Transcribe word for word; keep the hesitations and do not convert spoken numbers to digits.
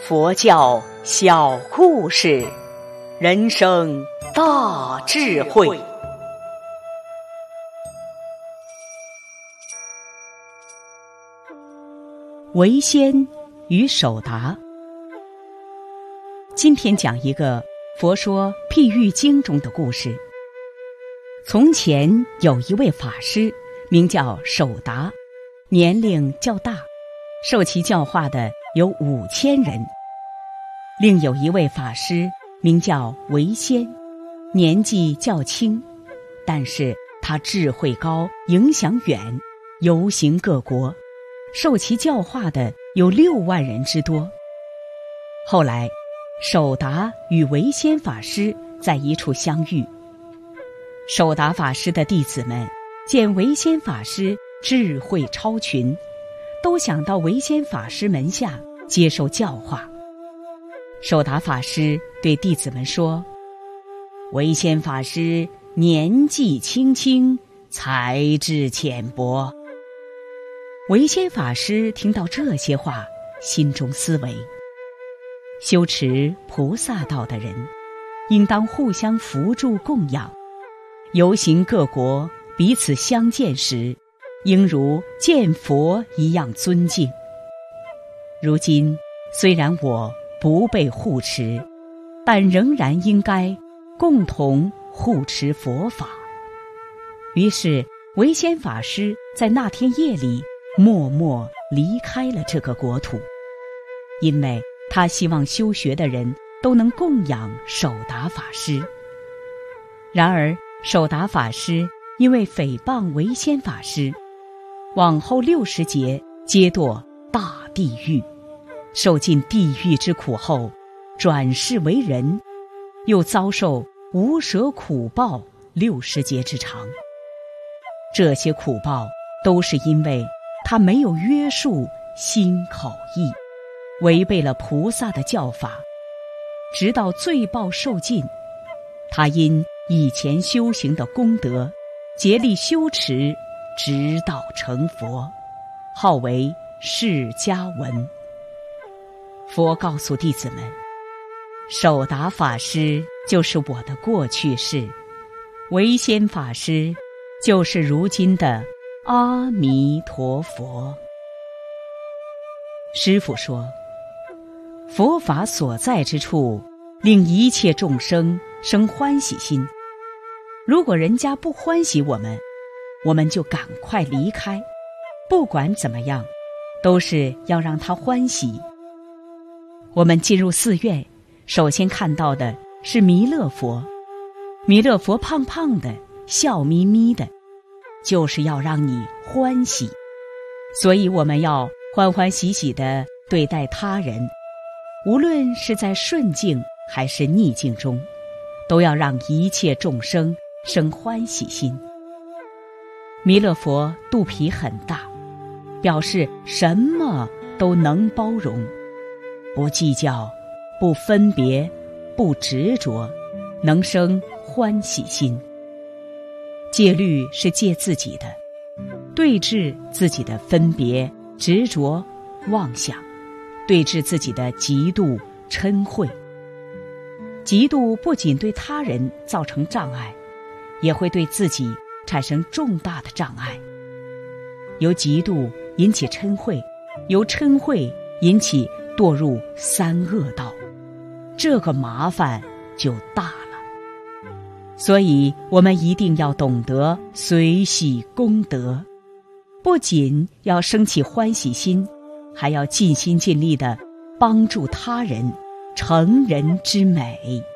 佛教小故事，人生大智慧。为先与守达。今天讲一个佛说譬喻经中的故事。从前有一位法师，名叫守达，年龄较大，受其教化的有五千人。另有一位法师，名叫为先，年纪较轻，但是他智慧高，影响远，游行各国，受其教化的有六万人之多。后来守达与为先法师在一处相遇，守达法师的弟子们见为先法师智慧超群，都想到为先法师门下接受教化。守达法师对弟子们说，为先法师年纪轻轻，才智浅薄。为先法师听到这些话，心中思维，修持菩萨道的人应当互相扶助供养，游行各国，彼此相见时应如见佛一样尊敬。如今虽然我不被护持，但仍然应该共同护持佛法。于是为先法师在那天夜里默默离开了这个国土，因为他希望修学的人都能供养守达法师。然而守达法师因为诽谤为先法师，往后六十劫皆堕大地狱，受尽地狱之苦后，转世为人，又遭受无舍苦报六十劫之长。这些苦报都是因为他没有约束心口意，违背了菩萨的教法，直到罪报受尽，他因以前修行的功德，竭力修持，直到成佛，号为释迦文。佛告诉弟子们，守达法师就是我的过去世，为先法师就是如今的阿弥陀佛。师父说，佛法所在之处，令一切众生生欢喜心。如果人家不欢喜我们，我们就赶快离开，不管怎么样，都是要让他欢喜。我们进入寺院，首先看到的是弥勒佛。弥勒佛胖胖的，笑眯眯的，就是要让你欢喜。所以我们要欢欢喜喜地对待他人，无论是在顺境还是逆境中，都要让一切众生生欢喜心。弥勒佛肚皮很大，表示什么都能包容，不计较，不分别，不执着，能生欢喜心。戒律是戒自己的，对治自己的分别、执着、妄想，对治自己的嫉妒、嗔恚。嫉妒不仅对他人造成障碍，也会对自己产生重大的障碍。由嫉妒引起嗔恚，由嗔恚引起堕入三恶道，这个麻烦就大了。所以我们一定要懂得随喜功德，不仅要升起欢喜心，还要尽心尽力地帮助他人，成人之美。